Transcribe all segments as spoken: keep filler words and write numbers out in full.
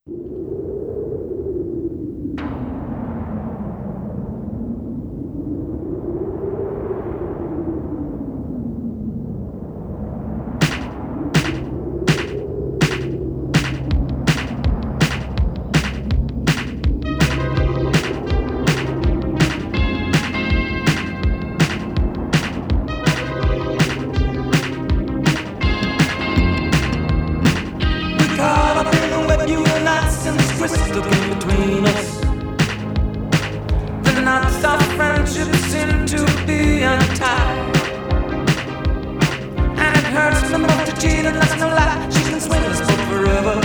Crystal between us. The knots of friendship seem to be untied, and it hurts the most to cheat, and that's no lie. She can swing us both forever.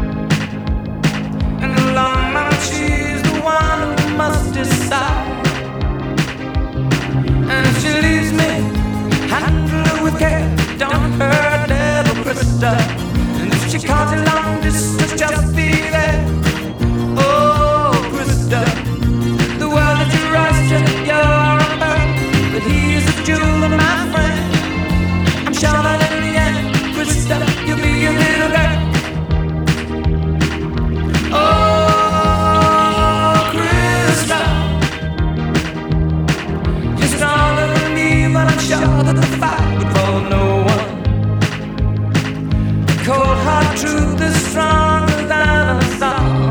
In the long run, she's the one who must decide. And if she leaves me, handle her with care. Don't hurt little Krista. And if she calls you long distance, just be there. The world is your oyster, you're a pearl, but he's a jewel, my friend. I'm sure that in the end, Krista, you'll be a little girl. Oh, Krista, you're stronger than me, but I'm sure that the fight would fall no one. The cold hard truth is stronger than a song.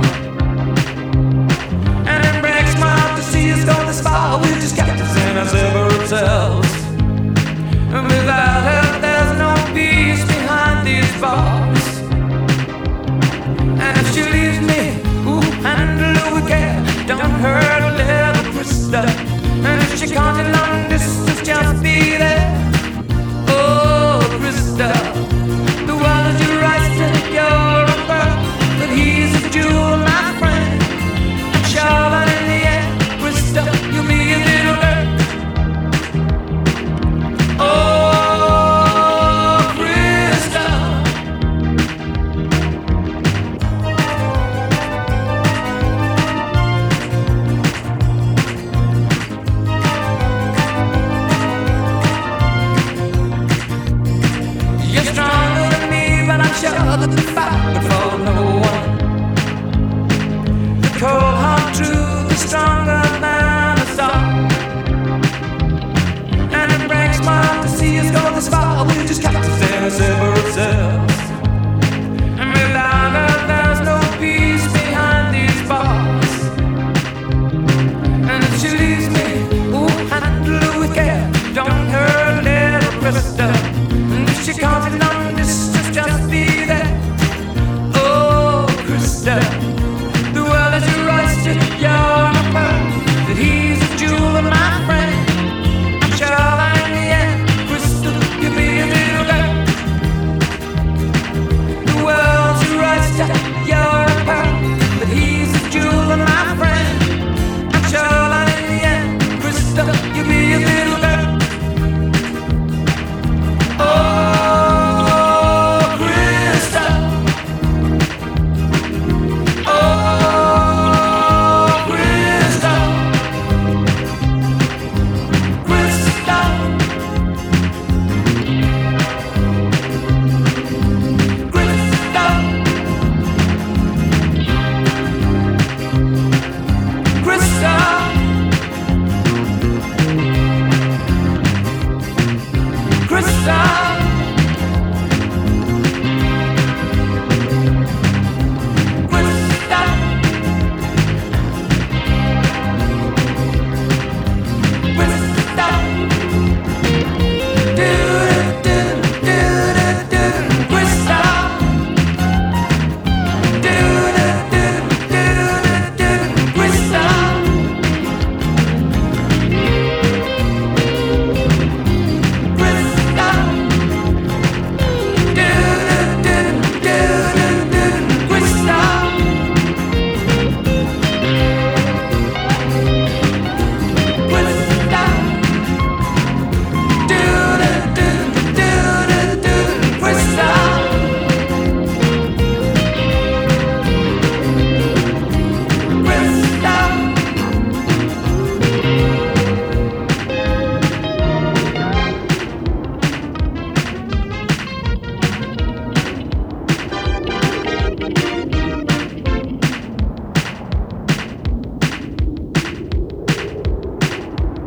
Go this far, we're just captives in our separate selves. And without her, there's no peace behind these bars. And if she leaves me, ooh, handle her with care. Don't hurt little Krista. And if she can't in long distance, just be there. Oh, Krista, the world is your oyster, you're a pearl, but he's a jewel, my friend. I'm sure that in the end, you'll be a little girl. Oh, Krista. You're stronger than me, but I'm sure that the fight would fall no one. The cold hard truth is stronger than a song, and it breaks my heart to see us go this far. We're just captives in our separate selves, and without her there's no peace behind these bars. And if she leaves me, ooh, handle her with care. Don't hurt little Krista. And if she can't be long distance, just be there. Oh, Krista.